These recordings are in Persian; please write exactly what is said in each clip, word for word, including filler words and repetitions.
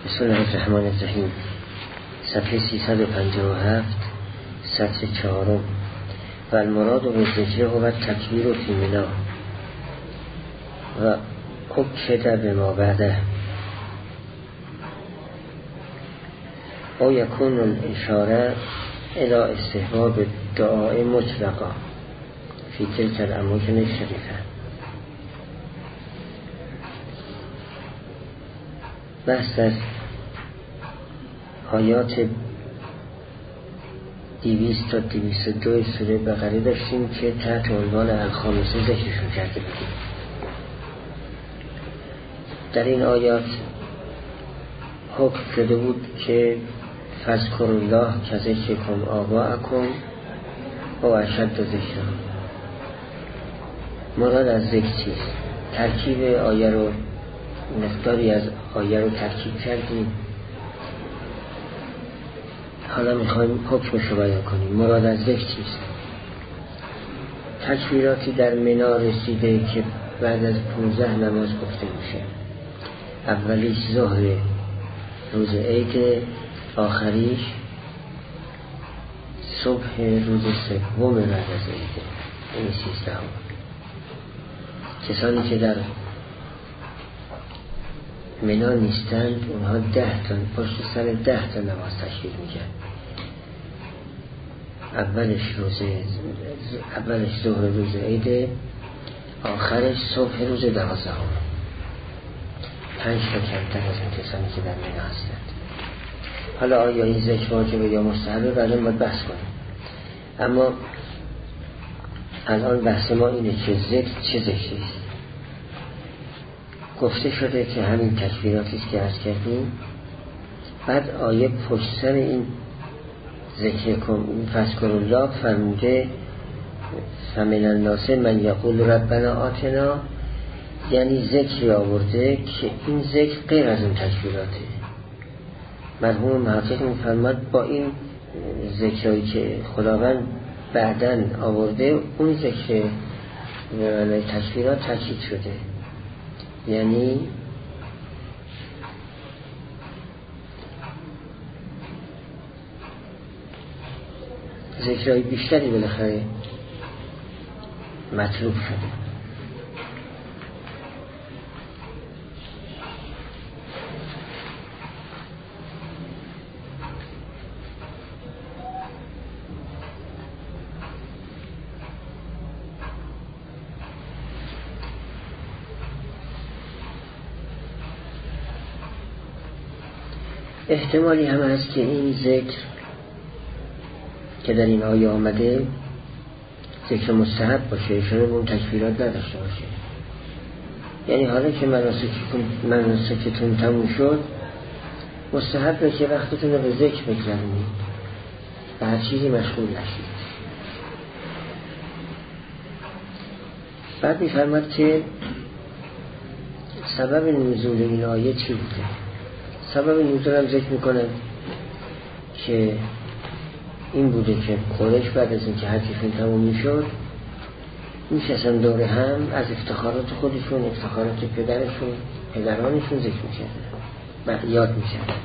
بسم الله الرحمن الرحیم. صفحه سیصد و پنجاه و هفت، سطر چهارم. و المراد و ذکر و تکبیر و فیمنا و اکد به ما بعده او یکون الاشاره الى استحباب دعای مطلقا فی تلک الاماکن الشریفه. بحث از آیات دویست تا دویست و دو سوره بقره داشتیم که تحت عنوان الخامسه ذکرشون کرده بودیم. در این آیات حکم شده بود که فذکروا الله کذکرکم آباءکم و اشد ذکرا. مراد از ذکر چیست؟ ترکیب آیه رو، مقداری از آیه رو ترکیب کردیم، حالا میخوایم حکمش رو بیان کنیم. مراد از ذکر چیست؟ تکبیراتی در منا رسیده که بعد از پونزده نماز گفته میشه. اولیش ظهر روز عید، آخریش صبح روز سوم بعد از عید، این سیزده هم. کسانی که در منا نیستند اونها ده تا پشت سر ده تا نماز تکبیر میگن. اولش روز اولش ظهر روز عید، آخرش صبح روز دوازدهم. پنج تا کمتر از این کسانی که در منا هستند. حالا آیا این ذکر واجبه یا مستحبه بعدا باید بحث کنیم. اما الان بحث ما اینه که ذکر چه ذکری است. گفته شده که همین تکبیراتی است که عرض کردیم. بعد آیه پشت سر این ذکر کن فذکروا الله فرموده فمن الناس من یقول ربنا آتنا، یعنی ذکری آورده که این ذکر غیر از اون تکبیراته. مرحوم محقق می‌فرماد با این ذکری که خداوند بعداً آورده اون ذکر به معنای تکبیرات تاکید شده، یعنی ذکرهای بیشتری بالاخره مطلوب شده. احتمالی هم هست که این ذکر که در این آیه آمده ذکر مستحب باشه، اشاره به اون تکبیرات نداشته باشه. یعنی حالا که مناسکتون مناسکتون تموم شد، مستحبه که وقتتون رو به ذکر بگذرونید و هر چیزی مشغول نشید. بعد می‌فرماد که سبب نزول این آیه چی بوده؟ سبب نزول هم ذکر میکنن که این بوده که قریش بعد از اینکه حجشون تموم میشد میشستن دور هم از افتخارات خودشون، افتخارات پدرشون، پدرانشون ذکر میکردن، یاد میکردن.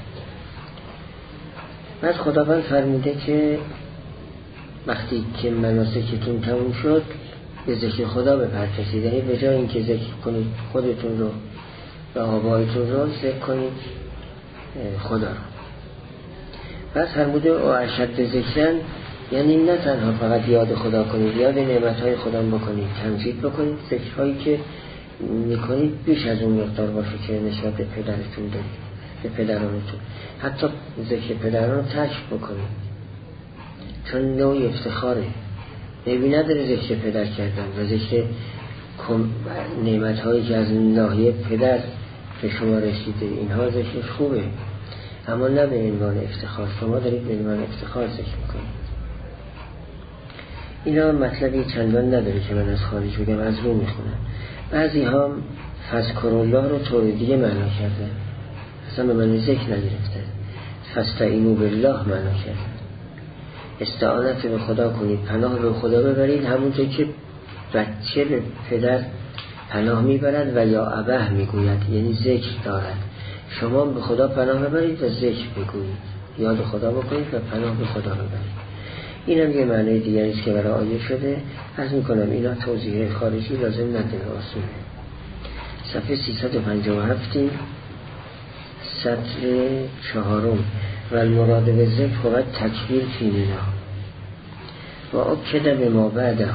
بعد خداوند فرموده که وقتی که مناسکتون تموم شد به ذکر خدا بپردازید، یعنی به جای اینکه ذکر کنید خودتون رو و آبایتون رو ذکر کنید خدا رو. پس فرموده او اشد ذکرن، یعنی نه تنها فقط یاد خدا کنید، یاد نعمتهای خدا بکنید، تمجید بکنید، ذکرهایی که میکنید بیش از اون مقدار باشه که نسبت به پدرتون دارید، به پدرانتون. حتی ذکر پدران رو ترک بکنید، چون نوعی افتخاره. نبی نداره ذکر پدر کردن و ذکر نعمتهایی که از ناحیه پدر به شما رسیده، اینها ذکرش خوبه، اما نه به عنوان افتخار. شما دارید به عنوان افتخار ذکر میکنید. اینا مطلبی چندان نداره که من از خارج بگم، از رو میخونم. بعضی ها فذکروا الله رو طور دیگه معنا کرده، اصلا به معنی ذکر نگرفته. فاستعینوا بالله معنا کرده، استعانت به خدا کنید، پناه به خدا ببرید، همونطور که بچه به پدر پناه میبرد و یا ابه میگوید، یعنی ذکر دارد. شما به خدا پناه ببرید و ذکر بگویید، یاد خدا بکنید و پناه به خدا ببرید. این هم یه معنی دیگری است که برای آیه شده. عرض میکنم اینا توضیح خارجی لازم نداره، آسونه. صفحه سیصد و پنجاه و هفت سطر چهارم. و المراد به ذکر فقط تکبیر فی مینا و اکده به ما بعده،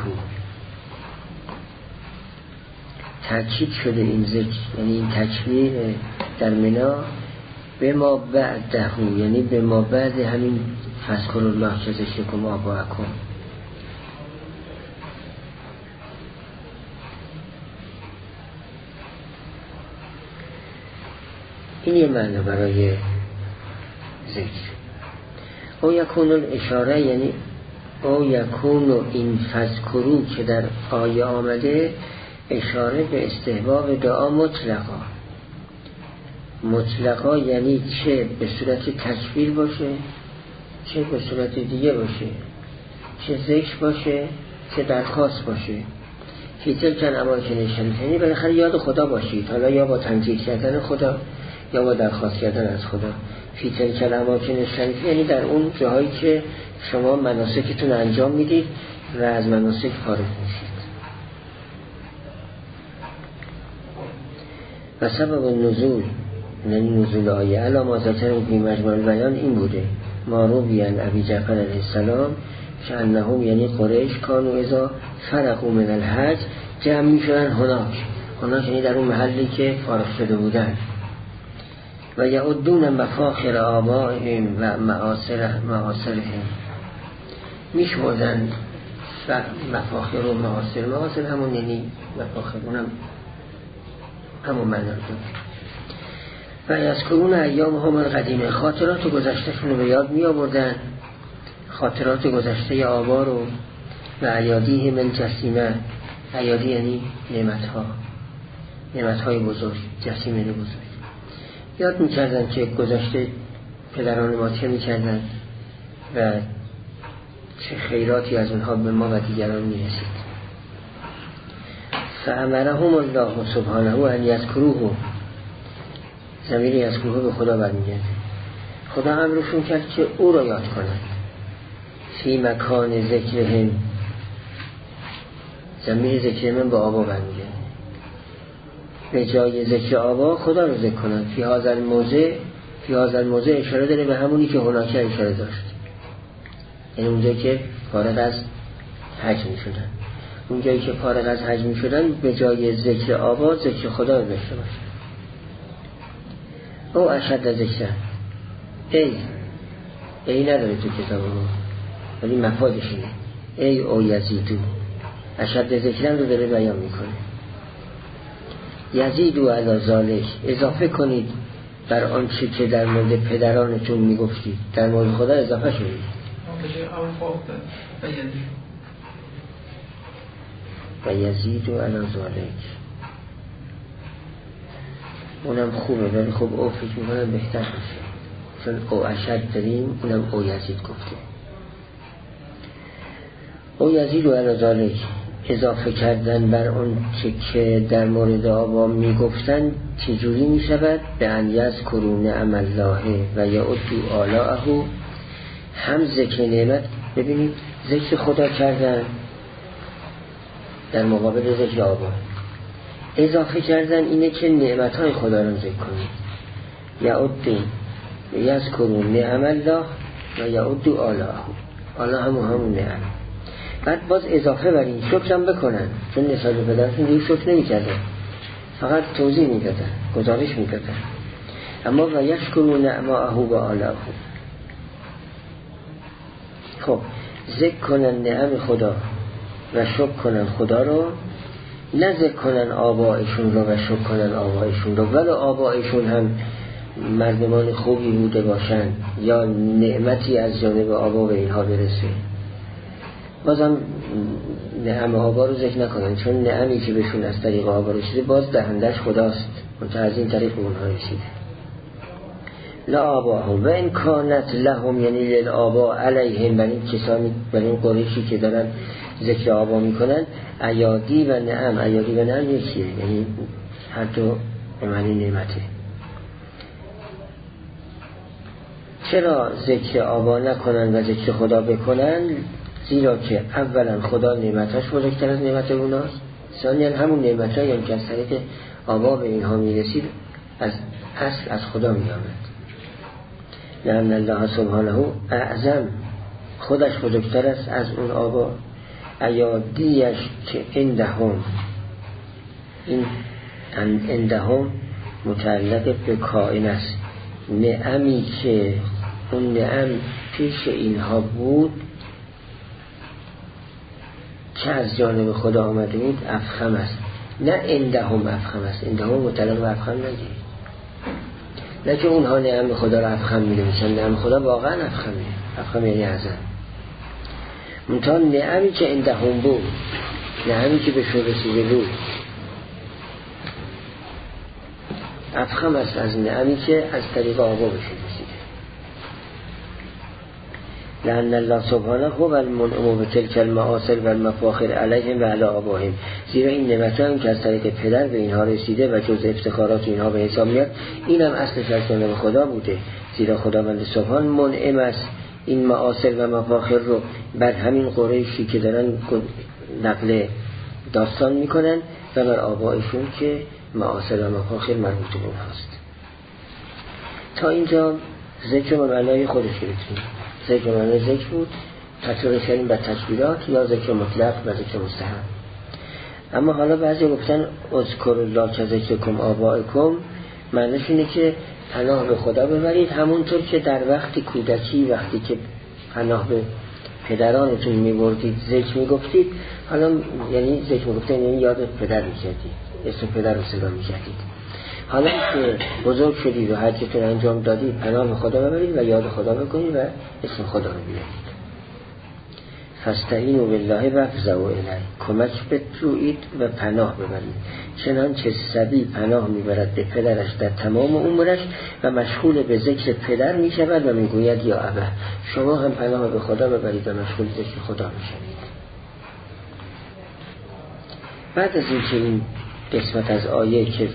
تاکید شده این ذکر، یعنی این تکبیر در مینا به ما بعده، یعنی به ما بعد همین فذکر الله که ذکرکم آباءکم. این یه معنی برای ذکر. او یکون الاشاره، یعنی او یکون این فذکرو که در آیه آمده اشاره به استحباب دعا مطلقا. مطلقا یعنی چه به صورت تکبیر باشه، چه به صورت دیگه باشه، چه ذکر باشه، چه درخواست باشه. فیتل کن اماکن شریف، یعنی بالاخره یاد خدا باشید، حالا یا با تمجید کردن خدا یا با درخواست کردن از خدا. فیتل کن اماکن شریف یعنی در اون جاهایی که شما مناسکتون انجام میدید و از مناسک فارغ میشید. و سبب نزول، یعنی نزول آیه علامه ذکر فی مجمع بیان این بوده: ما رو بیان ابی جعفر علیه السلام که انهم یعنی قریش کانو اذا فرقوا من الحج جمع میشدن هناک. هناک یعنی در اون محلی که فارغ شده بودن. و یعدون مفاخر آبائهم و معاصر معاصرهم، میشمردن مفاخر و معاصر. معاصر همون یعنی مفاخر، اونم همون معنی رو. و یذکرون ایام هم القدیمه، خاطرات گذشتهشون رو به یاد می آوردن، خاطرات گذشته آبا رو. و ایادی هم الجسیمه، ایادی یعنی نعمت ها، نعمت های بزرگ، جسیمه یعنی بزرگ. یاد می کردن که گذشته پدران ما چه می کردن و چه خیراتی از اونها به ما و دیگران می رسید. فامرهم الله سبحانه ان یذکروه، ضمیر یذکروه به خدا برمیگرده. خدا امرشون کرد که او را یاد کنند. فی مکان ذکرهم، ضمیر ذکر من به آبا برمیگرده. به جای ذکر آبا خدا رو ذکر کنند. فی هذا الموضع، فی هذا الموضع اشاره داره به همونی که هناک اشاره داشت، یعنی اونجایی که فارغ از حج می شدن. اونجایی که فارغ از حج می شدن به جای ذکر آبا ذکر خدا رو داشته باشن. او اشد ذکر، ای ای نداره تو کتاب ما ولی مفادش اینه، ای او یزیدو، اشد ذکرم رو داره بیان میکنه. یزیدو علی ذالک، اضافه کنید بر آنچه که در مورد پدرانتون میگفتید، در مورد خدا اضافه شدید. و یزیدو علی ذالک، اونم خوبه ولی خب او فکر میکنم بهتر باشه، چون او اشد داریم، اونم او یزید گفته. او یزید و علی ذالک، اضافه کردن بر اون که در مورد آبا میگفتن چجوری میشود؟ به ان یذکروا نعم الله و یعدوا آلاءه، هم ذکر نعمت، ببینید ذکر خدا کردن در مقابل ذکر آبا، اضافه کردن اینه که نعمتهای خدا رو ذکر کنید. یعدوا یذکروا نعم الله و یعدوا آلاءه، آلا همون همون نعم. بعد باز اضافه بر این شکرم بکنن، چون نسبت به پدرشون دیگه شکر نمی کردن، فقط توضیح می دادن، گزارش می دادن. اما و یشکروا نعماءه و آلاءه، خب ذکر کنن نعم خدا و شکر کنن خدا رو، نه ذکر کنن آبائشون رو و شکر کنن آبائشون رو، ولی آبائشون هم مردمان خوبی بوده باشن یا نعمتی از جانب آبا به اینها برسه، بازم نعم آبا رو ذکر نکنن، چون نعمی که بهشون از طریق آبا رسیده باز دهندش خداست، منتها از این طریق اونها رسیده. لا آباهم و این کانت لهم، یعنی لیل آبا علیهم، بر این کسانی، بر این قریشی که دارن ذکر آبا میکنن، ایادی و نعم، ایادی و نعم یکیه، یعنی هر دو به معنی نعمته. چرا ذکر آبا نکنن و ذکر خدا بکنن؟ زیرا که اولا خدا نعمتاش بزرگتر از نعمت اوناست، ثانیا همون نعمتایی هم که از طریق آبا به اینها میرسید از اصل از خدا میامد. لأن الله سبحانه اعظم، خودش بزرگتر است از اون آبا. ایادیش که اندهم، این اندهم متعلق به کائن است. نعمی که اون نعم پیش اینها بود که از جانب خدا آمده بود افخم است، نه اندهم افخم است. اندهم متعلق به افخم نگیرید، نه که اونها نعم خدا را افخم می نویسن. نعم خدا واقعا افخمه، افخم یعنی اعظم. منتها نعمی که اندهم بود، نعمی که به شو رسیده بود افخم است از نعمی که از طریق آبا به شو رسیده. لأن الله سبحانه هو المنعم بتلك المآثر و المفاخر علیهم و علی آبائهم، زیرا این نعمت‌هایی که از طریق پدر به اینها رسیده و جزء افتخارات اینها به حساب میاد، اینم اصلش از جانب خدا بوده. زیرا خداوند سبحان منعم است این مآثر و مفاخر رو بر همین قریشی که دارن نقل داستان میکنن و بر آبائشون که مآثر و مفاخر مربوط به اونهاست. تا اینجا ذکر و معنای خودش گرفتیم. ذکر و معنای ذکر بود، تطبیق کردیم بر تکبیرات یا ذکر مطلق و ذکر مستحب. اما حالا بعضی گفتن اذکر الله که ذکرکم آبائکم، معنیش اینه که پناه به خدا ببرید، همونطور که در وقت کودکی وقتی که پناه به پدرانتون میبردید ذکر میگفتید، حالا یعنی ذکر میگفتید یعنی یاد پدر میکردید، اسم پدر رو صدا میکردید. حالا که بزرگ شدید و حجتون انجام دادید پناه به خدا ببرید و یاد خدا بکنید و اسم خدا رو بیارید. فاستعینوا بالله وافزعوا الیه، کمک بجویید و پناه ببرید، چنانچه صبی پناه میبرد به پدرش در تمام امورش و مشغول به ذکر پدر میشود و میگوید یا ابا، شما هم پناه به خدا ببرید و مشغول ذکر خدا میشوید. بعد از اینکه این قسمت از آیه که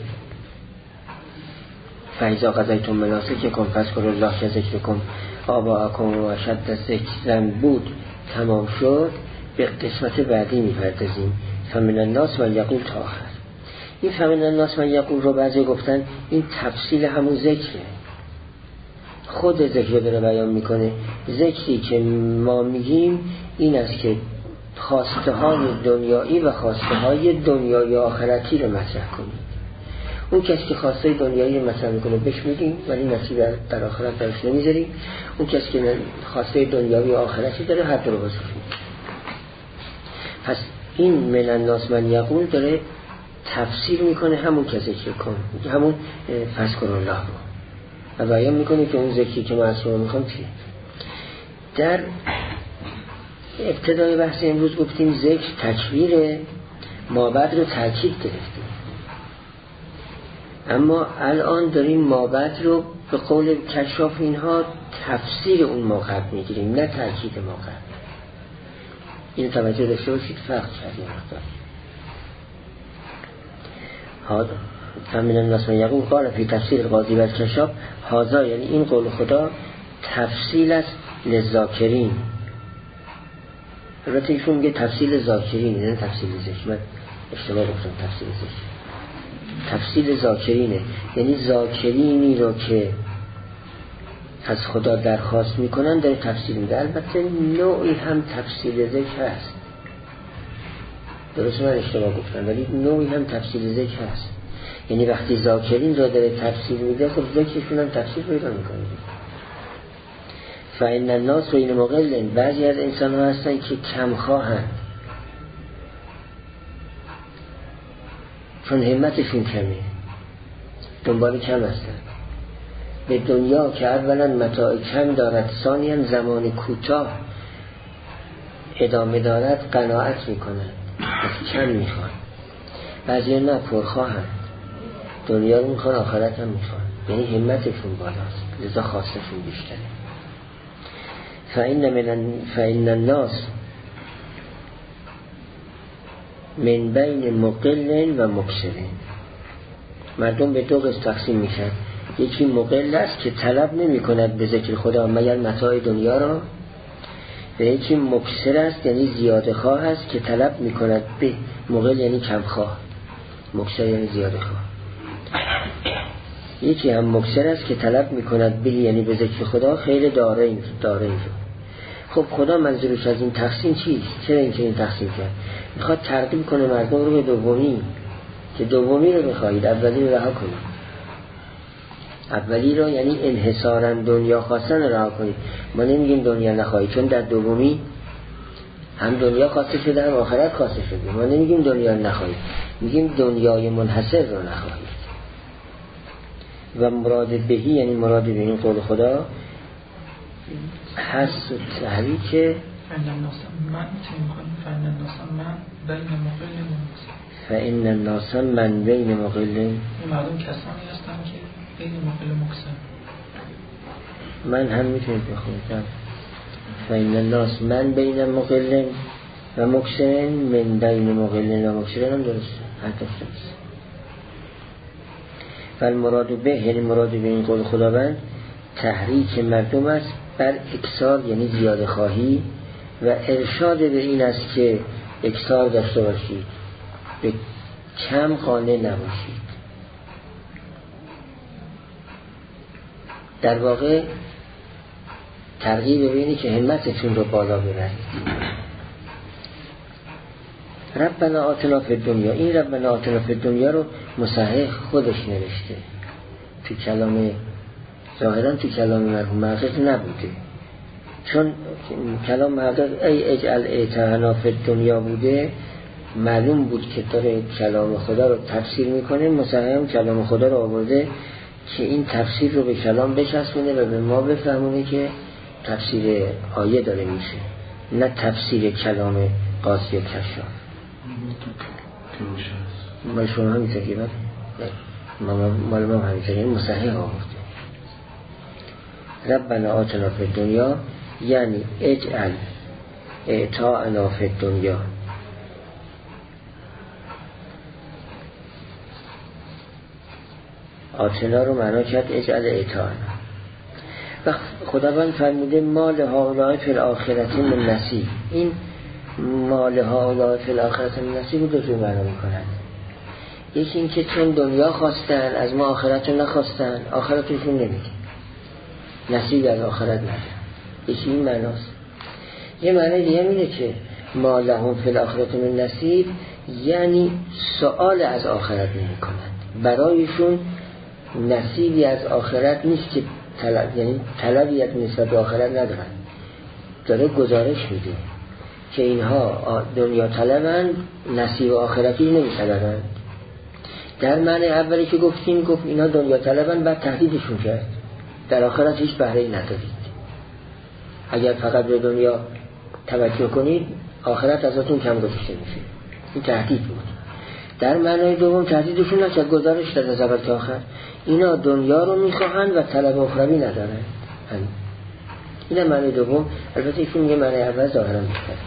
فاذا قضیتم مناسککم فاذکروا الله که ذکرکم آباءکم و اشد ذکرا بود تمام شد، به قسمت بعدی میپردازیم. فمن الناس من یقول تا آخر. این فمن الناس من یقول رو بعضی گفتن این تفصیل همون ذکره، خود ذکر داره بیان میکنه. ذکری که ما میگیم این است که خواسته های دنیایی و خواسته های دنیایی آخرتی رو مطرح کنیم. اون کسی که خواسته دنیایی مطرح میکنه بهش میگیم ولی نصیب در آخرت درش نمیذاریم. اون کسی که خواسته دنیایی و آخرتی داره هر دو رو بازش میگیم. پس این من الناس من یقول داره تفسیر میکنه همون که ذکر کن، همون فذکر الله رو، و بیان میکنه که اون ذکری که ما از شما میخوام چیه. در ابتدای بحث امروز گفتیم ذکر تکبیره، مابعد رو تاکید گرفتیم، اما الان داریم مابعد رو به قول کشاف اینها تفسیر اون مابعد میگیریم، نه تاکید مابعد. این توجه داشته باشید، فرق کردیم مقدار. هذا فمن الناس من یقول قال فی تفسیر القاضی و کشاف هذا، یعنی این قول خدا تفصیل است للذاکرین. البته ایشون میگه تفصیل ذاکرین، نه تفصیل ذکر. من اشتباه گفتم، تفصیل ذکر تفصیل ذاکرینه، یعنی ذاکرینی رو که از خدا درخواست میکنن داره تفصیل میده. البته نوعی هم تفصیل ذکر هست، درست من اشتباه گفتم، ولی نوعی هم تفصیل ذکر هست. یعنی وقتی ذاکرین رو داره تفصیل میده، خب ذکرشون هم تفصیل پیدا میکنه. فإن الناس بین مقل، بعضی از انسان ها هستن که کم خواهند، چون همتشون کمه، دنبال کم هستن. به دنیا که اولا متاع کم دارد، ثانیاً زمان کوتاه ادامه دارد قناعت میکنن، از کم میخوان. بعضی نه، پرخواهن، دنیا رو میخوان، آخرت هم میخوان، یعنی همتشون بالاست، لذا خواستشون بیشتره. فإن من فإن الناس من بین مقل و مکثر، مردم به دو قسم تقسیم میشن. یکی مقل است که طلب نمی کند به ذکر خدا مگر متاع دنیا را، و یکی مکثر است یعنی زیاده خواه است که طلب می کند به. مقل یعنی کم خواه، مکثر یعنی زیاده خواه. یکی هم مکثر است که طلب می کند به یعنی به ذکر خدا خیر دارین دارین رو. خب خدا منظورش از این تقسیم چیست؟ چرا این این تقسیم کرد؟ میخواد ترغیب کنه مردم رو به دومی، که دومی رو بخواهید، اولی رو رها کنید. اولی رو یعنی انحصارا دنیا خواستن رو رها کنید. ما نمیگیم دنیا نخواهید، چون در دومی هم دنیا خواسته شده هم آخرت خواسته شده. ما نمیگیم دنیا نخواهید، میگیم دنیای منحصر رو نخواهید. و مراد بهی یعنی مراد به این قول خدا حس و تحریک فإن الناس من بین مقل. این مردم کسانی هستن که بین مقل مکسن. من هم میتونید بخونید فإن الناس من بین مقل و مکسن من بین مقل و مکسن هم درسته، هر درسته. فالمراد به یعنی مراد به این قول خداوند تحریک مردم است بر اکثار یعنی زیاده خواهی، و ارشاد به این است که اکثار داشته باشید، به کم قانع نباشید. در واقع ترغیب به اینه که همتتون رو بالا ببرید. ربنا آتنا فی الدنیا، این ربنا آتنا فی الدنیا رو مصحح خودش نوشته، تو کلام ظاهرا تو کلام مرحوم محقق نبوده، چون کلام محقق ای اجعل ایتانا فی الدنیا بوده، معلوم بود که داره کلام خدا رو تفسیر میکنه. مصحح کلام خدا رو آورده که این تفسیر رو به کلام بچسبونه و به ما بفهمونه که تفسیر آیه داره میشه، نه تفسیر کلام قاضی و کشاف. ما شما همینطور که بله مال ما همینطور، این مصحح آورده ربنا آتنا فی الدنیا یعنی اجعل اعطاءنا فی الدنیا. آتنا رو معنا کرد اجعل اعطاءنا. و خداوند فرموده مال هؤلاء فی الآخرة من نصیب. این مال هؤلاء فی الآخرة من نصیب رو دو جور معنا میکنند. یکی این که چون دنیا خواستن از ما آخرت رو نخواستن، آخرتشون نمیگه، نصیب از آخرت ندارن. یکی این معناست. یه معنی دیگه اینه که ما لهم فی الآخرة من نصیب یعنی سؤال از آخرت نمی کنند، برایشون نصیبی از آخرت نیست که طلب، یعنی طلبی از نسبت به آخرت ندارن. داره گزارش میده که اینها دنیا طلبند، نصیب آخرتی نمی طلبند. در معنی اولی که گفتیم گفت اینا دنیا طلبند، بعد تهدیدشون کرد در آخرت هیچ بهره‌ای ندارید، اگر فقط به دنیا توجه کنید آخرت ازتون کم گذاشته میشه. این تهدید بود. در معنی دوم تهدیدشون نکرد، گزارش داد از اول تا آخر اینا دنیا رو میخواهند و طلب اخروی ندارن. این معنی دوم. البته ایشون یه معنی اول ظاهرا میکرد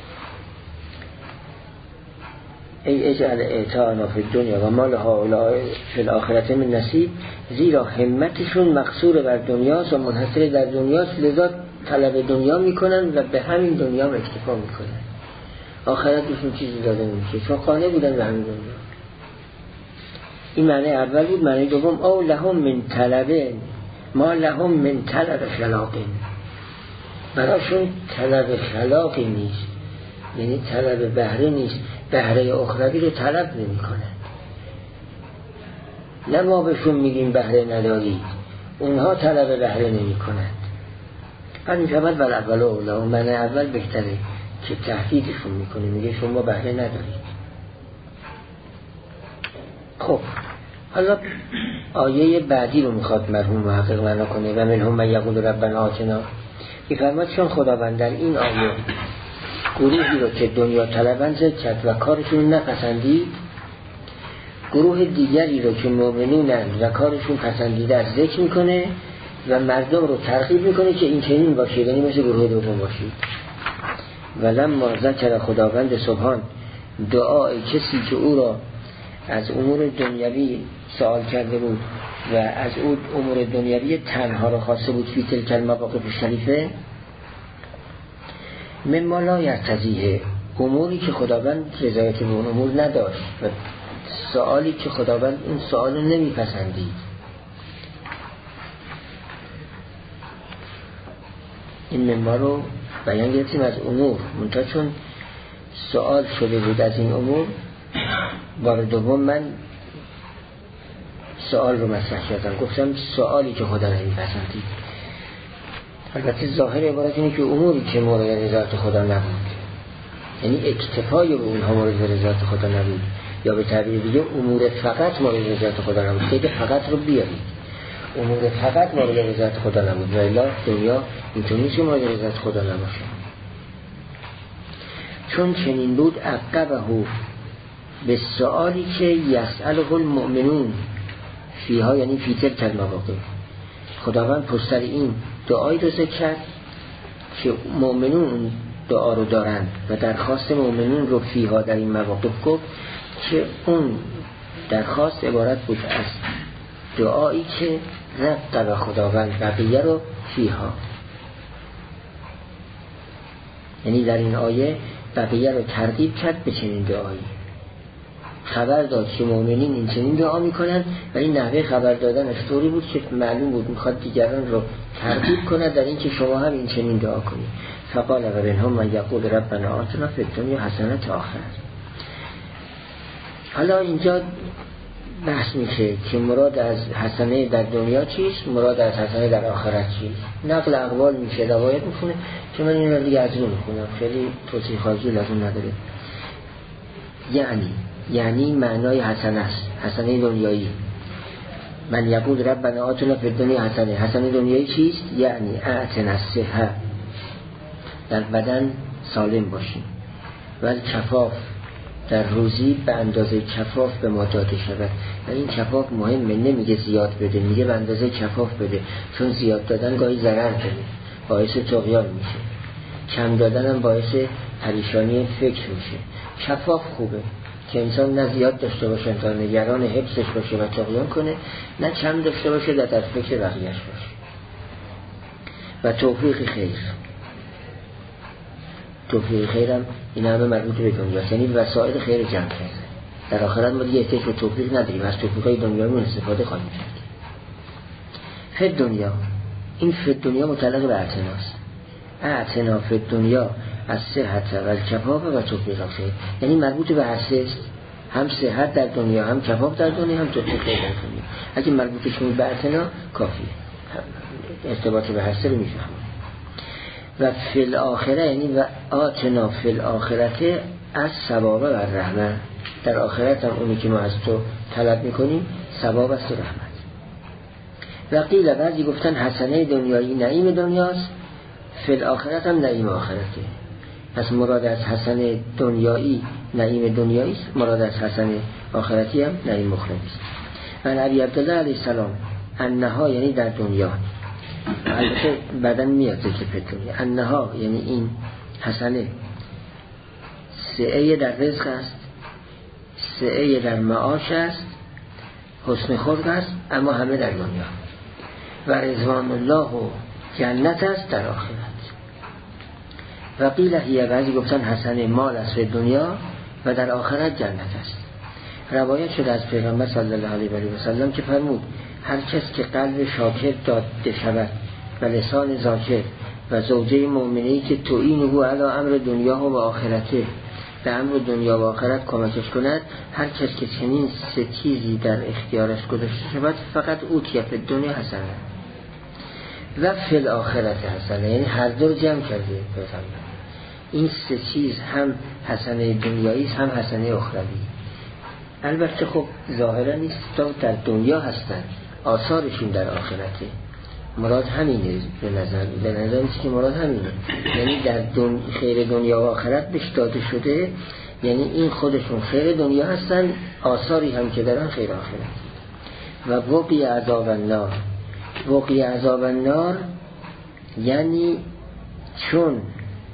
ای اجعل اعطاءنا فی الدنیا و مال هؤلاء فی الآخرة من نصیب، زیرا همتشون مقصور بر دنیاست و منحصر در دنیاست، لذا طلب دنیا میکنن و به همین دنیا اکتفا میکنن، آخرتشون چیزی داده نمیشه چون قانع بودن به همین دنیا. این معنی اول بود. معنی دوم او لهم من طلبه ما لهم من طلب خلاقین، براشون طلب خلاقی نیست، یعنی طلب بهره نیست، بهره اخروی رو طلب نمی کنن. نه ما بهشون میگیم بهره ندارید، اونها طلب بهره نمی کنند. همین شبت بر اول اولا و معنی اول بهتره که تهدیدشون میکنه، میگه شما بهره ندارید. خب حالا آیه بعدی رو میخواد مرحوم محقق معنا کنه و منهم من یقول ربنا آتنا. میفرماد چون خداوند در این آیه گروهی رو که دنیا طلبند ذکر کرد و کارشون نپسندید، گروه دیگری رو که مؤمنینند و کارشون پسندیده از ذکر میکنه و مردم رو ترغیب میکنه که این چنین باشید، یعنی مثل گروه دوم باشید. ولما ذکر خداوند سبحان دعای کسی که او را از امور دنیوی سوال کرده بود و از اون امور دنیوی تنها رو خواسته بود فی تلک المواقف شریفه، مما لا یرتضیه، اموری که خداوند رضایت به اون امور نداشت و سوالی که خداوند این سوال رو نمیپسندید. این مما رو بیان گرفتیم از امور، منتها چون سوال شده بود از این امور، بار دوم من سوال رو مطرح کردم، گفتم سوالی که خدا نمیپسندید. البته ظاهر عبارت اینه که اموری که مورد رضایت خدا نبود، یعنی اکتفای به اونها مورد رضایت خدا نبود، یا به تعبیر دیگه امور فقط مورد رضایت خدا نبود. که فقط رو بیارید، امور فقط مورد رضایت خدا نبود و الا دنیا اینطور نیست که مورد رضایت خدا نباشه. چون چنین بود عقبه به سوالی که یسأله المؤمنون فیها، یعنی فی تلک المواقف، خداوند پشت این دعایی رو ذکر کرد که مؤمنون دعا رو دارند و درخواست مؤمنون رو فیها در این مواقف گفت که اون درخواست عبارت بود از دعایی که رقب خداوند بقیه رو فیها، یعنی در این آیه بقیه رو ترغیب کرد به چنین دعایی، خبر داد که مؤمنین این چنین دعا میکنن و این نحوه خبر دادنش طوری بود که معلوم بود میخواد دیگران رو ترغیب کند در این که شما هم این چنین دعا کنید. فقال و منهم من یقول ربنا آتنا فی الدنیا حسنه تا آخر. حالا اینجا بحث میشه که مراد از حسنه در دنیا چیست، مراد از حسنه در آخرت چیست. نقل اقوال میشه، روایت میخونه که من این رو دیگه از رو میخونم، خیلی توصیح خارجی لازم نداره. یعنی یعنی معنای حسنه است، حسنه دنیایی. من یقول ربنا آتنا فی الدنیا حسنه، حسنه دنیایی چیست؟ یعنی اعتنا الصحه، در بدن سالم باشیم، و کفاف، در روزی به اندازه کفاف به ما داده شود. و این کفاف مهمه، نمیگه زیاد بده، میگه به اندازه کفاف بده، چون زیاد دادن گاهی ضرر داره، باعث طغیان میشه، کم دادن هم باعث پریشانی فکر میشه. کفاف خوبه که انسان نه زیاد داشته باشه تا نگران حفظش باشه و طغیان کنه، نه کم داشته باشه در فکر بقیه‌اش باشه. و توفیق خیر، توفیق خیرم این همه مربوط به دنیاست، یعنی وسایل خیر جمع کرده. در آخرت ما دیگه احتیاج به توفیق نداریم، از توفیقای دنیاییمون استفاده خواهیم کرد. فی دنیا، این فی دنیا متعلق به اعتناست. اعتنا فی دنیا از صحت و کفاف و توفیق خیر، یعنی مربوط به هر سه است، هم صحت در دنیا، هم کفاف در دنیا، هم توفیق خیر در دنیا. اگه مربوطش کنید به اعتنا کافیه، ارتباط به هر سه رو میفهمید. و فی الاخره، یعنی و آتنا فی الاخرته از ثواب و رحمت، در آخرت هم اونی که ما از تو طلب میکنیم ثواب است و رحمت. و قیل بعضی گفتن حسنه دنیایی نعیم دنیاست، فی الاخرت هم نعیم آخرته. پس مراد از حسنه دنیایی نعیم دنیایی است، مراد از حسنه آخرتی هم نعیم مخرمی است. و نبی عبدالله علیه السلام انها، یعنی در دنیا، البته بعدن میاد ذکر دنیا، انها یعنی این حسنه سعی در رزق است، سعی در معاش است، حسن خلق است، اما همه در دنیا. و رضوان الله و جنت است در آخرت. و قیل هی، بعضی گفتن حسنه مال است در دنیا و در آخرت جنت است. روایت شده از پیغمبر صلی الله علیه و سلم که فرمود هر کس که قلب شاکر داده شود و لسان ذاکر و زوجه مؤمنه‌ای که تعینه علی امر دنیا و آخرته، به امر دنیا و آخرت کمکش کند، هر کس که چنین سه چیزی در اختیارش گذاشته شود فقط اوتیه فی دنیا حسنه و فی الاخرت حسنه، یعنی هر دو رو جمع کرده پیغمبر. این سه چیز هم حسنه دنیایی هم حسنه اخروی. البته خب ظاهرا نیست تا در دنیا هستن، آثارشون در آخرته. مراد همینه، به نظر به نظر میاد که مراد همینه، یعنی در دن... خیر دنیا و آخرت بهش داده شده، یعنی این خودشون خیر دنیا هستن، آثاری هم که دارن خیر آخرت. و وقی عذاب النار، وقی عذاب النار یعنی چون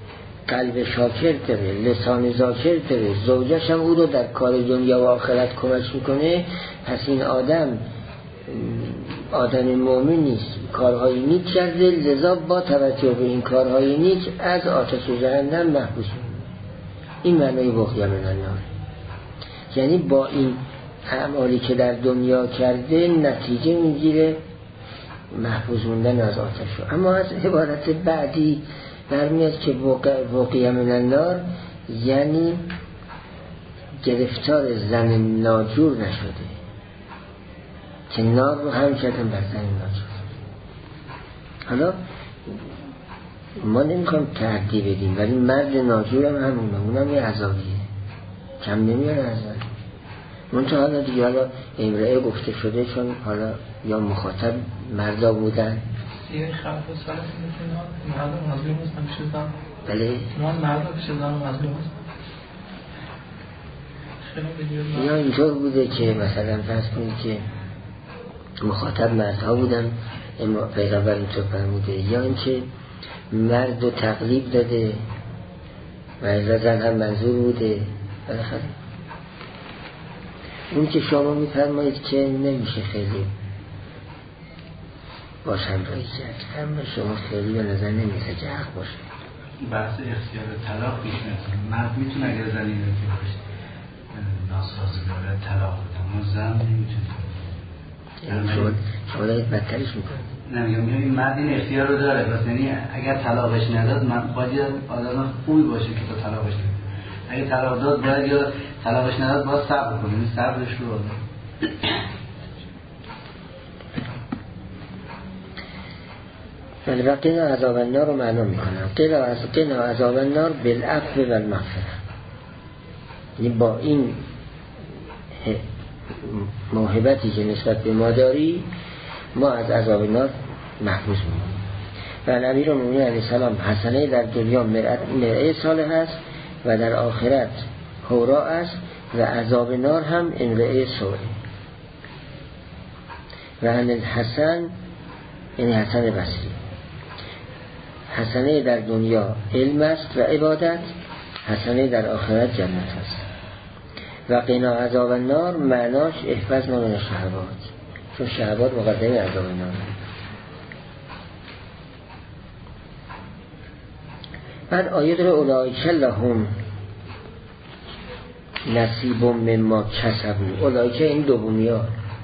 قلب شاکر داره، لسان ذاکر داره، زوجش هم او رو در کار دنیا و آخرت کمک میکنه، پس این آدم آدم مومن نیست، کارهای نیک کرده، لذا با توجه به این کارهای نیک از آتش جهنم محفوظ میمونه. این معنای بقیه من النار، یعنی با این اعمالی که در دنیا کرده نتیجه میگیره محفوظ موندن از آتش رو. اما از عبارت بعدی برمیاد که وقیه من النار یعنی گرفتار زن ناجور نشده، که نار رو هم کردن بر زن ناجور. حالا ما نمیخوام تردی بدیم، ولی مرد ناجور هم همونه، اونم یه عذابیه، کم نمیاره از زن. منطقه حالا دیگه حالا امرأه گفته شده چون حالا یا مخاطب مردا بودن. یه خلاف سال میتونه مردا مظلوم هستن پیش زن. بله. ما مردا پیش زن مظلوم هستن. یا اینطور بوده که مثلا فرض کنید که مخاطب مردها بودن، اما پیغمبر اینطور فرموده، یا اینکه مرد رو تقلیب داده و زن هم منظور بوده. بالاخره اون که شما میفرمایید که نمیشه خیلی باش همراهی کرد، هم شما خیلی به نظر نمیسه که حق باشه. بحث اختیار طلاق پیش میاد، مرد میتونه اگر زنی نمیتونه باشه ناسازگاره طلاق بده، اما زن نمیتونه. شما شما دارید بدترش میکنید. نمیگم میگم این مرد این اختیار رو داره، بس یعنی اگر طلاقش نداد من باید یه آدم خوبی باشه که تو طلاقش نداد، اگه طلاق داد باید یا طلاقش نداد باید صبر کنه، این صبرش رو داره. ولی وقتی عذاب النار رو معنا میکنم، قیل عذاب النار بالعفو و المغفرة، یعنی با این موهبتی که نسبت به ما داری ما از عذاب النار محفوظ میمونیم. و امیرالمومنین علیه السلام حسنه در دنیا مرعه صالح است و در آخرت حورا است و عذاب نار هم امرئه سوء. و عن الحسن یعنی حسن بصری، حسنه در دنیا علم است و عبادت، حسنه در آخرت جنت است. و قنا عذاب النار معناش احفظنا من الشهوات، چون شهوات مقدمه عذاب النار. بعد آیه داره اولئک لهم نصیب مما کسبوا. اولئک این دومی ها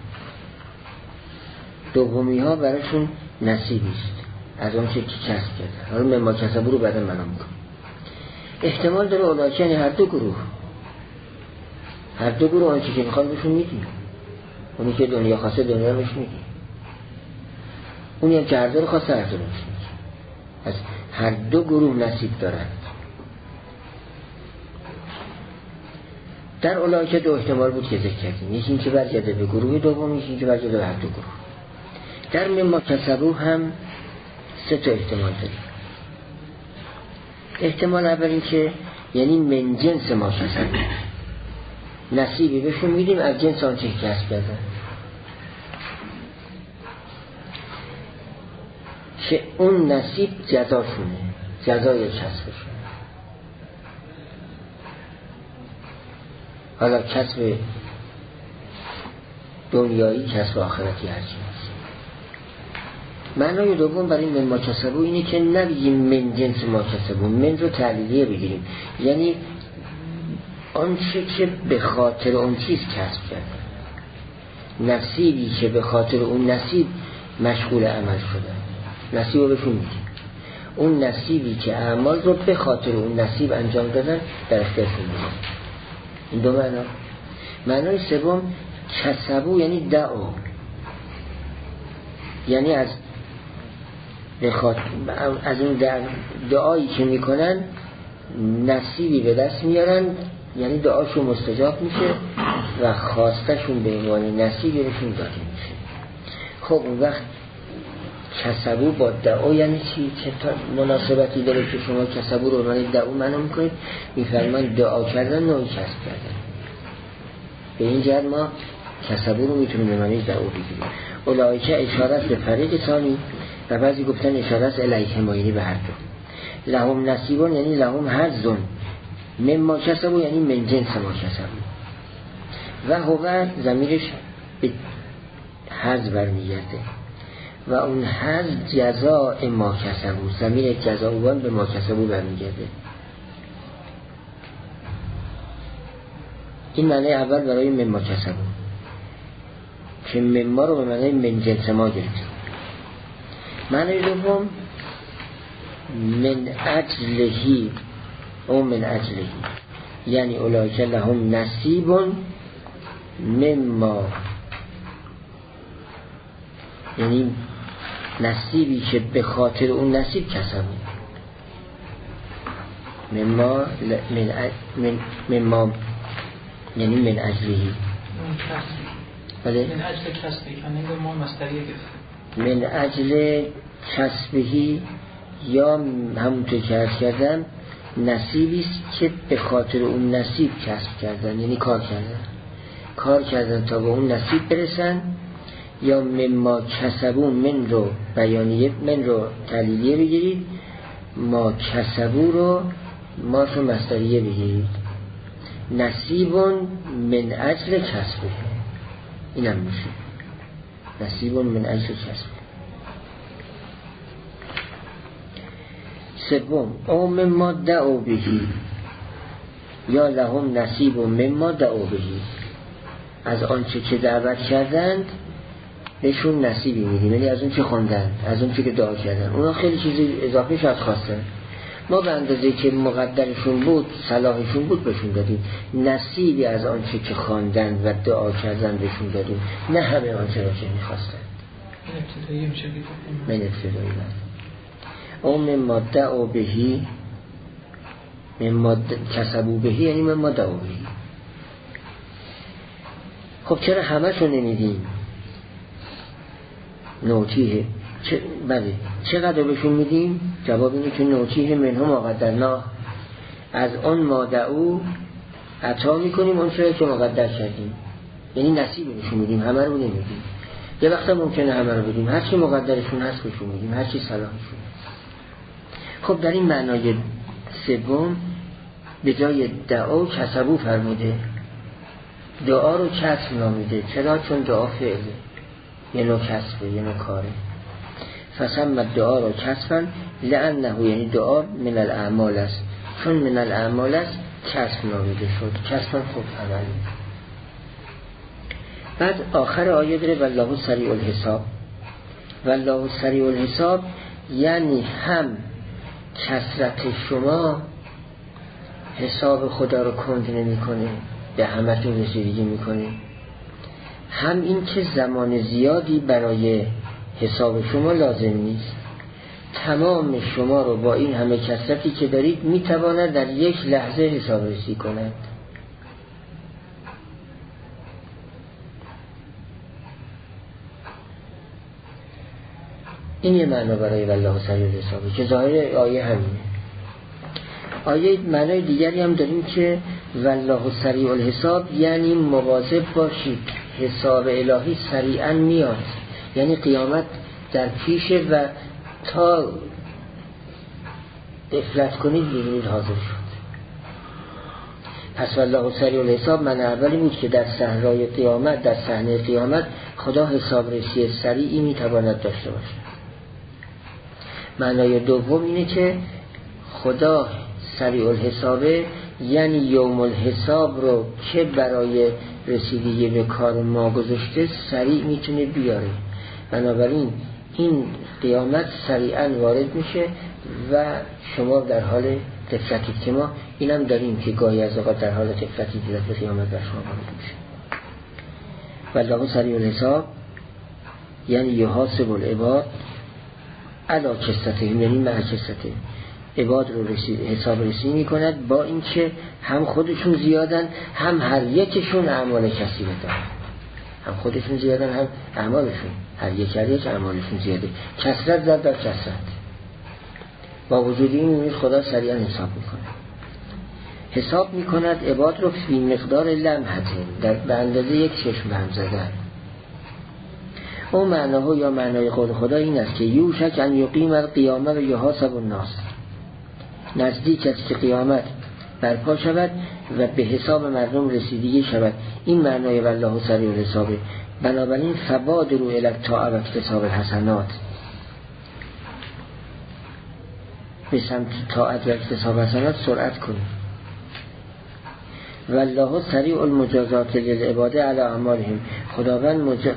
دومی ها براشون نصیبی است از اون چه که کسب کرده. حالا مما کسبوا رو بعدا معنا میکنم. احتمال داره اولئک یعنی هر دو گروه، هر دو گروه آنچه که میخواد بهشون میدیم. اونی که دنیا خواسته دنیا بهش میدیم، اونی هم که هر دو رو خواسته هر دو رو بهش میدیم. از هر دو گروه نصیب دارند. در اولئک دو احتمال بود که ذکر کردیم، یکی این که برگرده به گروه دوم، یکی این که برگرده به هر دو گروه. در مما کسبوا هم سه تا احتمال داریم. احتمال اول این که یعنی من جنس ما کسبوا، نصیبی بهشون میدیم از جنس آنچه که کسب کردن، که اون نصیب جزاشونه، جزای کسبشونه. حالا کسب دنیایی، کسب آخرتی هرچی هست. معنای دوم برای من ما کسبو اینه که نبگیم من جنس ما کسبو، من رو تعلیلیه بگیریم، یعنی آنچه که به خاطر اون چیز کسب کردن، نصیبی که به خاطر اون نصیب مشغول عمل شدن، نصیب رو بهشون میدیم. اون نصیبی که اعمال رو به خاطر اون نصیب انجام دادن در اختیارشون میدیم. این دو معنا. معنای سوم کسبو یعنی دعا، یعنی از بخاطر از اون دعایی که میکنن نصیبی به دست میارن، یعنی دعاشون مستجاب میشه و خواستشون به عنوان نصیبی بهشون داده میشه. خب اون وقت کسبو با دعا یعنی چی؟ چه مناسبتی داره که شما کسبو رو معنی دعا معنا میکنید؟ میفرمان دعا کردن نوعی کسب کردن. به این جهت ما کسبو رو میتونیم به معنی دعا بگیریم. اولئک اشاره است به فریق ثانی و بعضی گفتن اشاره است الیهم، یعنی به هر دو. لهم نصیبون یعنی لهم حظون، مما کسبوا یعنی من جنس ما کسبوا. و هو ضمیرش به حظ برمیگرده و اون حظ جزاء ما کسبوا، ضمیر جزاء به ما کسبوا برمیگرده. این معنی اول برای مما کسبوا که مما رو به معنی من جنس ما گرفتیم. معنی دوم من اجلهی او من اجلهی یعنی اولئک لهم نصیب مما، یعنی نصیبی که به خاطر اون نصیب کسبوا. مما من من مما یعنی من اجلهی بله من اجل کسبی یعنی ما مصدریه گرفتیم. من اجل کسبهی یا همونطور که عرض کردم نصیبی است که به خاطر اون نصیب کسب کردن، یعنی کار کردن کار کردن تا به اون نصیب برسن. یا مما کسبو من رو بیانیه، من رو تعلیلیه بگیرید، ما کسبو رو ما رو مصدریه بگیرید. نصیبون من اجل کسبه، این هم میشه نصیبون من اجل کسبه. سوم او مما دعو بهی یا لهم نصیب و مما دعو بهی، از آنچه که دعوت کردند بهشون نصیبی میدیم، یعنی از اون چه خوندن، از اون چه که دعا کردن. اونا خیلی چیزی اضافه شاید خواستن، ما به اندازه که مقدرشون بود صلاحشون بود بهشون دادیم. نصیبی از آنچه که خواندن و دعا کردن بهشون دادیم، نه همه آنچه را که میخواستن. ابتدایی میشه بگیم من ابتدایی بود. او مما دعو بهی مما کسبو بهی یعنی مما دعو بهی. خب چرا همه شو نمیدیم؟ نوتیه چه بله چقدر بهشون میدیم؟ جواب اینه که نوتیه منهم مقدرنا، از اون ما دعو عطا میکنیم اون چرا که مقدر کردیم، یعنی نصیب بهشون میدیم، همه رو نمیدیم. یه وقتا ممکنه همه رو بدیم، هر چی مقدرشون هست بهشون میدیم، هر چی صلاحشون. خب در این معنای سوم به جای دعا کسبو فرموده، دعا رو کسب نامیده. چرا؟ چون دعا فعله، یه نوع کسبه، یه نوع کاره. فسمى دعا رو کسبن لانه یعنی دعا من الاعمال است، چون من الاعمال است کسب نامیده شد. کسبن خود عملی. بعد آخر آیه داره والله سریع الحساب. والله سریع الحساب یعنی هم کثرت شما حساب خدا رو کند نمی کنه، به همتون رسیدگی میکنه، هم این که زمان زیادی برای حساب شما لازم نیست. تمام شما رو با این همه کثرتی که دارید میتواند در یک لحظه حساب رسی کند. این یه معنا برای والله سریع الحساب که ظاهر آیه همینه. آیه معنای دیگری هم داریم که والله سریع الحساب یعنی مواظب باشید حساب الهی سریعا میاد، یعنی قیامت در پیشه و تا غفلت کنید ببینید حاضر شد. پس والله سریع الحساب معنی اولی بود که در صحرای قیامت، در صحنه قیامت خدا حساب رسی سریعی میتواند داشته باشه. معنای دوم اینه که خدا سریع الحسابه یعنی یوم الحساب رو که برای رسیدگی به کار ما گذاشته سریع میتونه بیاره. بنابراین این قیامت سریعا وارد میشه و شما در حال غفلتید که ما اینم داریم که گاهی از اوقات در حال غفلتی دیدت به قیامت بر شما وارد میشه. والله سریع الحساب یعنی یحاسب العباد علی کثرتهم، یعنی مع کثرتهم، عباد رو رسید حساب رسی می کند با اینکه هم خودشون زیادن هم هر یکشون اعمال کثیره دارن. هم خودشون زیادن هم اعمالشون، هر یک هر یک اعمالشون زیاده، کثرت زد در کثرت. با وجود این می‌بینید خدا سریعا حساب میکنه. حساب میکند عباد رو فی مقدار لمحه، در به اندازه یک چشم هم زدن. اون معناها یا معنای قول خدا این است که یوشک ان یقیم القیامه و یحاسب الناس، نزدیک است که قیامت برپا شود و به حساب مردم رسیدگی شود. این معنای والله سریع الحسابه. بنابراین فبادروا الی الطاعة و اکتساب الحسنات، به سمت طاعت و اکتساب حسنات سرعت کنید. والله سریع المجازات للعباد علی اعمالهم. خداوند مج...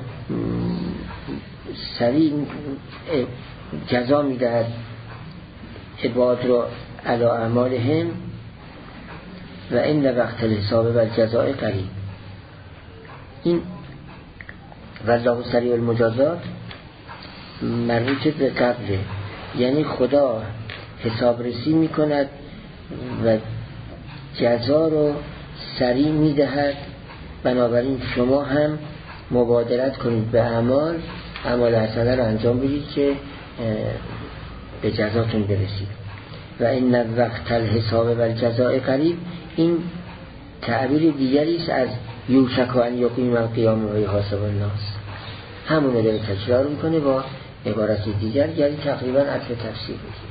سریع جزا میدهد عباد رو علی اعمالهم و این وقت الحساب و الجزاء قریب. این والله سریع المجازات مربوط به قبله، یعنی خدا حساب رسی می کند و جزا رو سریع می دهد. بنابراین شما هم مبادرت کنید به اعمال اعمال حسنه رو انجام بدید که به جزاتون برسید. و این وقت الحساب و الجزاء قریب، این تعبیر دیگری است از یوشک و ان یقیم القیامة و یحاسب الناس. همون رو داره تکرار میکنه با عبارت دیگر، یعنی تقریبا عطف تفسیر میشه.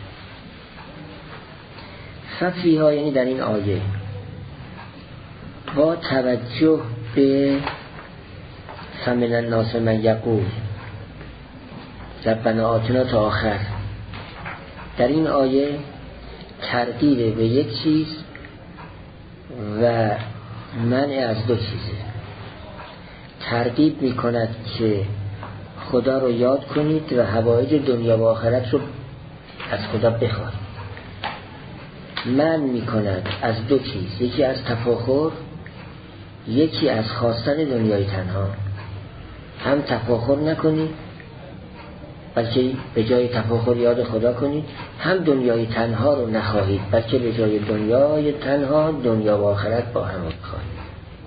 ففیها یعنی در این آیه با توجه به فمن الناس من یقول ربنا آتنا تا آخر، در این آیه ترغیب به یک چیز و منع از دو چیزه. ترغیب می کند که خدا رو یاد کنید و حوائج دنیا و آخرت رو از خدا بخواهید. منع می کند از دو چیز، یکی از تفاخر، یکی از خواستن دنیای تنها. هم تفاخر نکنید بلکه به جای تفاخر یاد خدا کنید، هم دنیای تنها رو نخواهید بلکه به جای دنیای تنها دنیا و آخرت با هم بخواهید.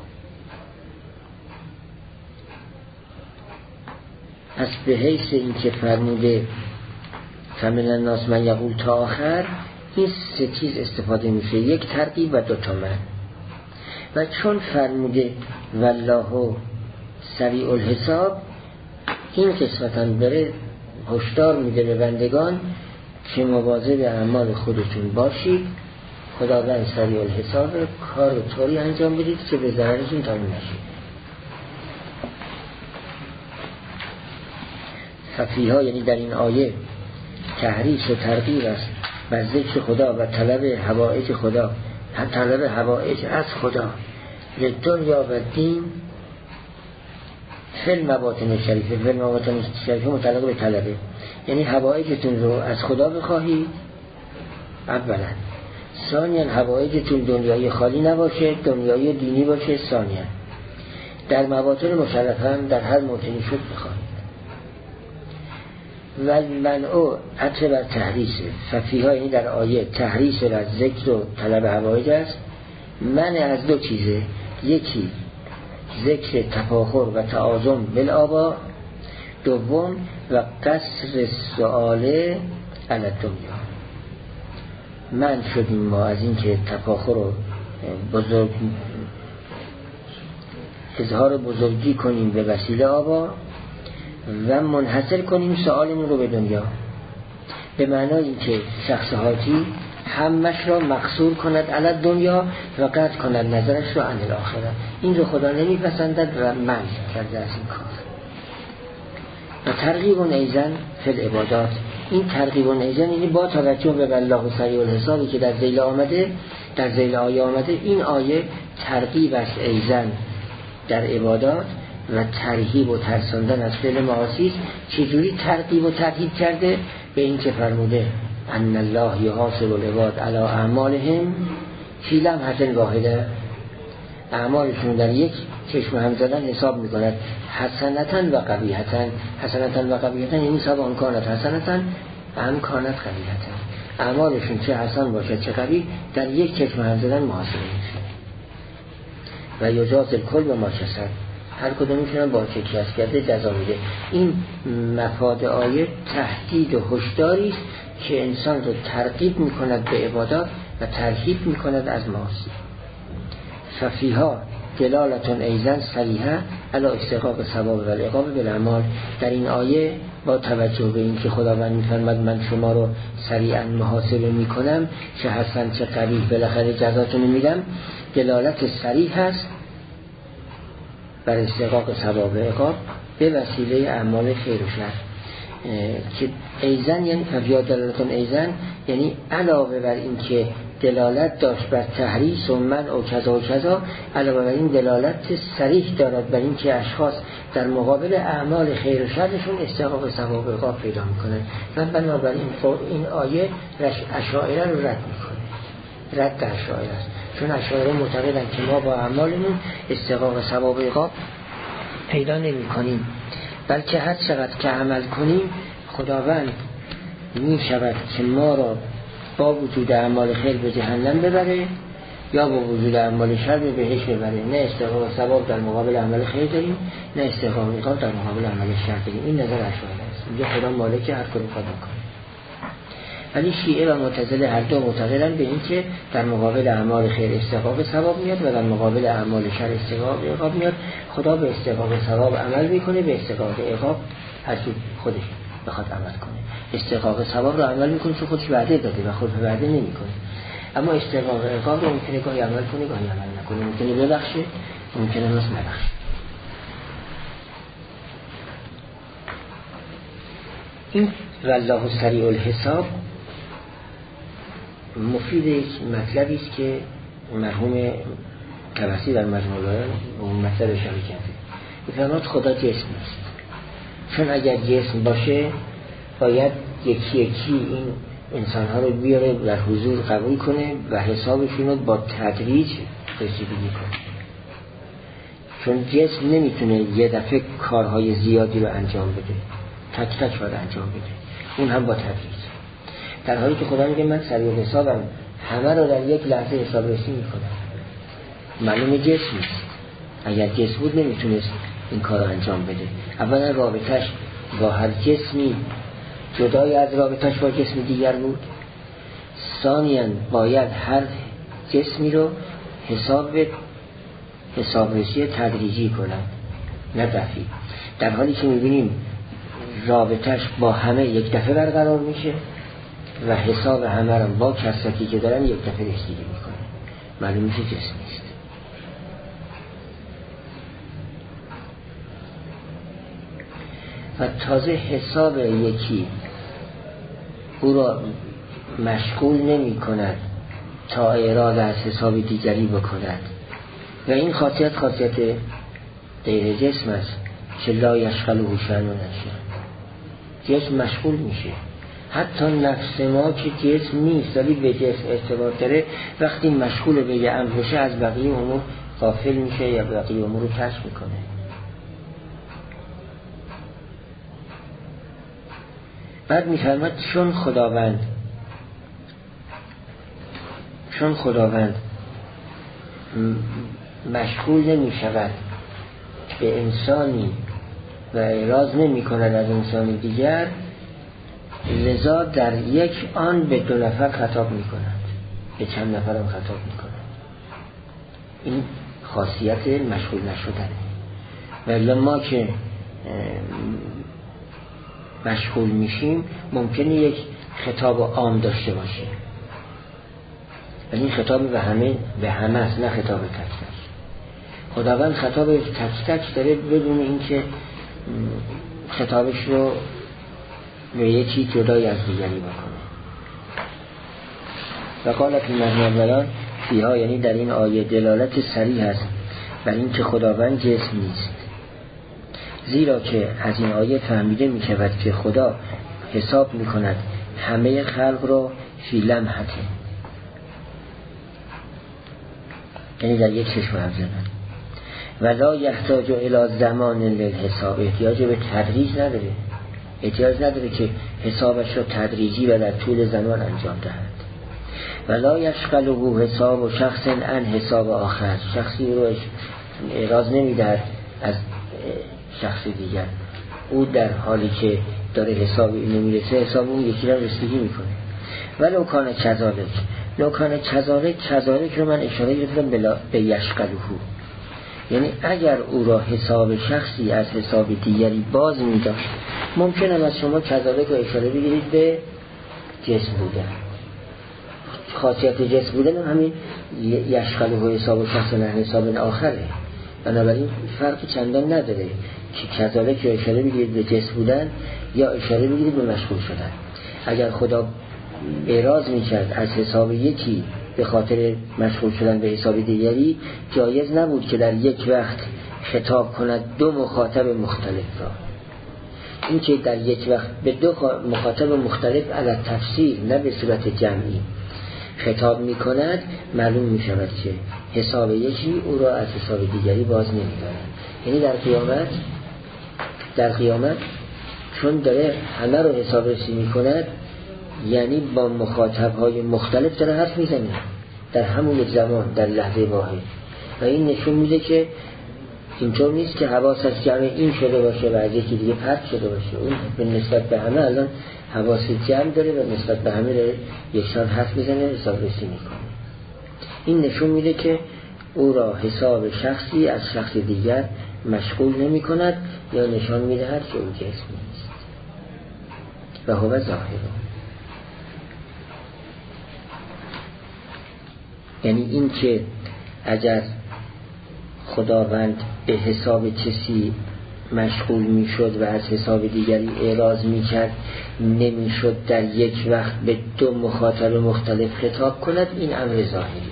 پس به حیث این که فرموده فمن الناس من یقول تا آخر، این سه چیز استفاده میشه، یک ترغیب و دو تا منع. و چون فرموده والله سریع الحساب، این قسمتاً بره هشدار میده به بندگان که مواظب اعمال خودتون باشید. خداوند سریع الحساب، کار رو طوری انجام بدید که به ضررتون تموم نشید. ففیها یعنی در این آیه تحریص و ترغیب است بر ذکر خدا و طلب حوائج خدا، طلب حوائج از خدا لدنیا و دین فی المواطن شریفه. فی المواطن شریفه متعلق به طلبه، یعنی حوائجتون رو از خدا بخواهید اولا. ثانیا حوائجتون دنیای خالی نباشه، دنیای دینی باشه. ثانیا در مواطن مشرفه هم در هر موطنی شد بخواهید. و منعو عطف بر تحریصه. ففیها یعنی در آیه تحریص بر ذکر و طلب حوائج است. منع از دو چیزه، یکی ذکر تفاخر و تعاظم بالآبا، دوم و قصر سؤاله علی الدنیا. من شدیم ما از این که تفاخر و بزرگ اظهار بزرگی کنیم به وسیله آبا و منحصر کنیم سؤالمون رو به دنیا، به معنای این که شخص حاجی همش را مقصور کند علی دنیا و قطع کند نظرش را عن الاخره. این رو خدا نمیپسندد و منع کرده از این کار. و ترغیب و ایزن فی العبادات، این ترغیب و ایزن یعنی با توجه به والله سریع الحسابی که در ذیل آمده، در ذیل آیه آمده، این آیه ترغیب است ایزن در عبادات و ترهیب و ترساندن از فعل معاصی. چجوری ترغیب و ترهیب کرده؟ به این که فرموده ان الله یحاسب العباد علی اعمالهم فی لمحة واحده، اعمالشون در یک چشم هم زدن حساب میکند. حسنتن و قبیحتن، حسنتن و قبیحتن یعنی حساب آن کانت حسنتن هم کانت قبیحتن، اعمالشون چه حسن باشد چه قبیح در یک چشم هم زدن محاسبه میشه. و یجاز الکل و ما کسب، هر کدومشون با چه کسب کرده جزا میده. این مفاد آیه تهدید و هشداری است که انسان رو ترغیب میکند به عبادات و ترهیب میکند از معاصی. ففیها دلالتون ایزن صریحه علی استحقاق ثواب و العقاب بالاعمال. در این آیه با توجه به این که خداوند می‌فرماید من شما رو سریعا محاسبه میکنم، چه حسن چه قبیح بالاخره جزاتون میدم، دلالت صریح هست بر استحقاق ثواب و عقاب به وسیله اعمال خیر و شر. که ایزن یعنی فبیا دلالتون ایزن یعنی علاوه بر این که دلالت داشت بر تحریص و منع و کذا و کذا، علاوه بر این دلالت صریح دارد بر این که اشخاص در مقابل اعمال خیر و شرشون استحقاق ثواب و عقاب پیدا میکنن و بنابراین این آیه اشاعره رو رد میکنه، رد در اشاعره است، چون اشاعره معتقدن که ما با اعمالمون استحقاق ثواب و عقاب پیدا نمی کنیم، بلکه هر چقدر که عمل کنیم خداوند می شود که ما را با وجود اعمال خیر به جهنم ببره یا با وجود اعمال شر به بهشت ببره. نه استحقاق ثواب در مقابل عمل خیر داریم، نه استحقاق عقاب در مقابل عمل شر داریم. این نظر اشاعره است. میگه خدا مالک هر کاری خدا کنه. ولی شیعه و معتزله هر دو معتقدن به این که در مقابل اعمال خیر استحقاق ثواب میاد و در مقابل اعمال شر استحقاق عقاب میاد. خدا به استحقاق ثواب عمل میکنه، به استحقاق عقاب هر کی خودش بخواد عمل کنه. استحقاق ثواب رو عمل میکنه چون خودش وعده داده و خود وعده نمیکنه، اما استحقاق عقاب رو ممکنه گاهی عمل کنه گاهی عمل نکنه، ممکنه ببخشه ممکنه نس نبخشه. این والله سریع الحساب مفید یک مطلبی است که مرحوم طبسی در مجموع البیان اون مطلب اشاره کرده. می‌فرماید خدا جسم نیست، چون اگر جسم باشه باید یکی یکی این انسان‌ها رو بیاره در حضور قبول کنه و حسابشون رو با تدریج رسیدگی کنه، چون جسم نمیتونه یه دفعه کارهای زیادی رو انجام بده، تک تک باید انجام بده، اون هم با تدریج. در حالی که خدا میگه من سریع حسابم، همه رو در یک لحظه حساب رسی میکنم. معلوم جسم نیست، اگر جسم بود نمیتونست این کار رو انجام بده. اولا رابطش با هر جسمی جدای از رابطش با جسم دیگر بود. ثانیاً باید هر جسمی رو حساب حساب رسی تدریجی کنند، نه دفعی. در حالی که میبینیم رابطش با همه یک دفعه برقرار میشه و حساب همه رو با کسرتی که دارن یک دفعه رسیدگی میکنه. معلوم میشه جسم نیست. و تازه حساب یکی او را مشغول نمی کند تا اراده از حساب دیگری بکند و این خاصیت خاصیت غیر جسم است که لا یشغله شأن و نشأن. جسم مشغول میشه، حتی نفس ما که جسم نیست ولی به جسم ارتباط داره، وقتی مشغول به یه امر بشه از بقیه امور غافل میشه یا بقیه امور رو ترک میکنه. بعد میفرماد چون خداوند چون خداوند مشغول نمی شود به انسانی و اعراض نمی کند از انسان دیگر، لذا در یک آن به دو نفر خطاب می کند، به چند نفر هم خطاب می کند. این خاصیت مشغول نشدنه. ولی ما که مشغول میشیم ممکنه یک خطاب عام داشته باشیم، ولی این خطاب به همه به همه است، نه خطاب تک تک. خداوند خطاب تک تک داره بدون اینکه خطابش رو به یکی جدای از دیگری بکنه. و قال فی مجموع البیان فیها، یعنی در این آیه دلالت صریح است بر این که خداوند جسم نیست، زیرا که از این آیه فهمیده می شود که خدا حساب می کند همه خلق را فی لمحته، یعنی در یک چشم همزمان. و لا یحتاج الی زمان للحساب، احتیاج به تدریج نداره، احتیاج نداره که حسابش را تدریجی و در طول زمان انجام دهد. و لا یشغله حساب و شخص عن حساب آخر، شخصی رو اعراض نمی دهد از شخص دیگر، او در حالی که داره حساب اینو میرسه حساب اون یکی را رسیدگی میکنه. ولو کان کذالک، لو کان کذالک، کذالک رو من اشاره گرفتم به یشغله، یعنی اگر او را حساب شخصی از حساب دیگری باز می داشت، ممکنه از شما کذالک و اشاره بگیرید به جسم بودن. خاصیت جسم بودن همین یشغله و حساب شخص نه حساب آخره، بنابراین فرقی چندان نداره که کذالک یا اشاره بگیرید به جسم بودن یا اشاره بگیرید به مشغول شدن. اگر خدا اعراض میکرد از حساب یکی به خاطر مشغول شدن به حساب دیگری، جایز نبود که در یک وقت خطاب کند دو مخاطب مختلف را. این که در یک وقت به دو مخاطب مختلف علی تفسیر نه به صورت جمعی خطاب می کند، معلوم می شود که حساب یکی او را از حساب دیگری باز نمی دارد. یعنی در قیامت در قیامت چون داره همه رو حساب رسی می کند، یعنی با مخاطب های مختلف داره حرف می زنه در همون یک زمان، در لحظه واحد. و این نشون میده که اینطور نیست که حواس از جمع این شده باشه و از یکی دیگه پرت شده باشه. اون به نسبت به همه الان حواس جمع داره و نسبت به همه داره یکسان حرف میزنه، حساب رسی میکنه. این نشون میده که او را حساب شخصی از شخص دیگر مشغول نمی کند یا نشان میدهد که او جسم نیست و هو ظاهر. یعنی این که اگر خداوند به حساب کسی مشغول می شد و از حساب دیگری اعراض می کرد، نمی شد در یک وقت به دو مخاطب مختلف خطاب کند، این امر ظاهری.